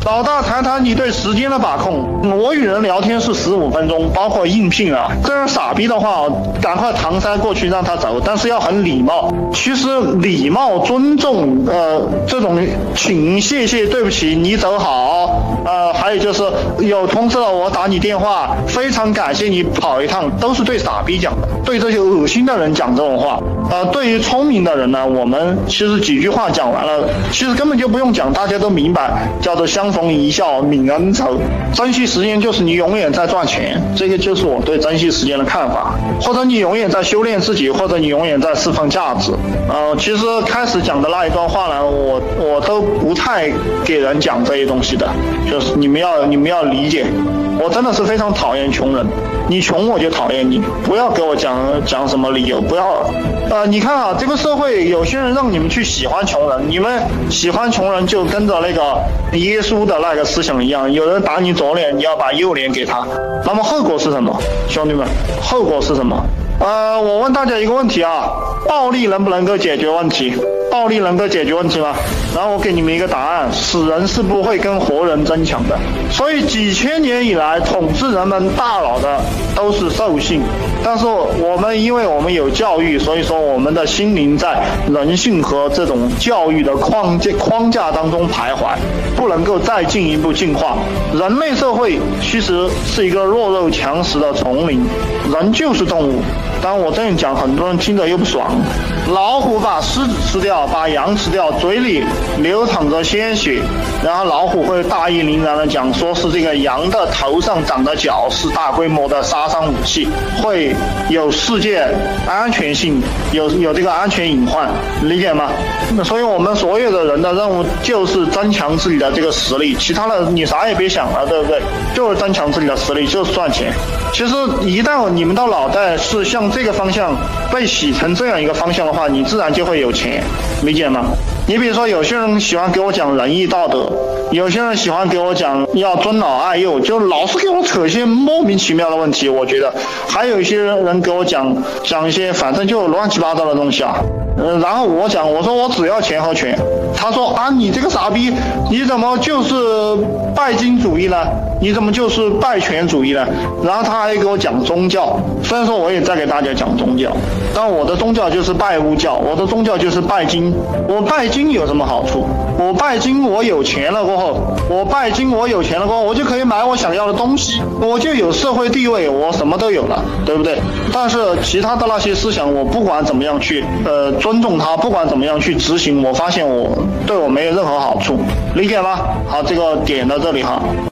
老大，谈谈你对时间的把控。我与人聊天是15分钟，包括应聘啊。这样傻逼的话，赶快搪塞过去让他走，但是要很礼貌。其实礼貌、尊重，这种请、谢谢、对不起、你走好，还有就是有通知了我打你电话，非常感谢你跑一趟，都是对傻逼讲的。对这些恶心的人讲这种话，对于聪明的人呢，我们其实几句话讲完了，其实根本就不用讲，大家都明白，叫做相逢一笑泯恩仇。珍惜时间就是你永远在赚钱，这个就是我对珍惜时间的看法。或者你永远在修炼自己，或者你永远在释放价值。其实开始讲的那一段话呢，我都不太给人讲这些东西的，就是你们要理解，我真的是非常讨厌穷人。你穷我就讨厌你，不要给我讲什么理由，不要。你看啊，这个社会有些人让你们去喜欢穷人，你们喜欢穷人就跟着那个耶稣的那个思想一样，有人打你左脸，你要把右脸给他，那么后果是什么？兄弟们，后果是什么？我问大家一个问题啊，暴力能不能够解决问题？暴力能够解决问题吗？然后我给你们一个答案，死人是不会跟活人争抢的。所以几千年以来统治人们大脑的都是兽性，但是因为我们有教育，所以说我们的心灵在人性和这种教育的框架当中徘徊，不能够再进一步进化。人类社会其实是一个弱肉强食的丛林，人就是动物。当然我这样讲很多人听着又不爽，老虎把狮子吃掉，把羊吃掉，嘴里流淌着鲜血，然后老虎会大义凛然的讲说是这个羊的头上长的角是大规模的杀伤武器，会有世界安全性，有这个安全隐患，理解吗？所以我们所有的人的任务就是增强自己的这个实力，其他的你啥也别想了，对不对？就是增强自己的实力，就是赚钱。其实一旦你们的脑袋是向这个方向被洗成这样一个方向的话，你自然就会有钱，理解吗？你比如说有些人喜欢给我讲仁义道德，有些人喜欢给我讲要尊老爱幼，就老是给我扯一些莫名其妙的问题，我觉得还有一些人给我讲一些反正就乱七八糟的东西啊。然后我说我只要钱和权，他说啊你这个傻逼，你怎么就是拜金主义呢？你怎么就是拜权主义呢？然后他还给我讲宗教，虽然说我也在给大家讲宗教，但我的宗教就是拜物教，我的宗教就是拜金。我拜金有什么好处？我拜金我有钱了过后，我就可以买我想要的东西，我就有社会地位，我什么都有了，对不对？但是其他的那些思想，我不管怎么样去尊重它，不管怎么样去执行，我发现对我没有任何好处，理解吗？好，这个点到这里哈。